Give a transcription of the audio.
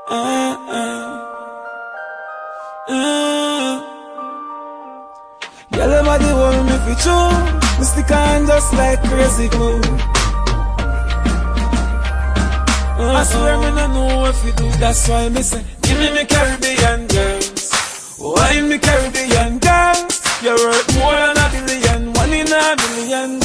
Girl, your body hold me for true. Me stick on just like crazy glue. I swear me no know if you do. That's why me say, give me Caribbean girls. Why me Caribbean girls? You're worth more than $1 billion, $1 in a million.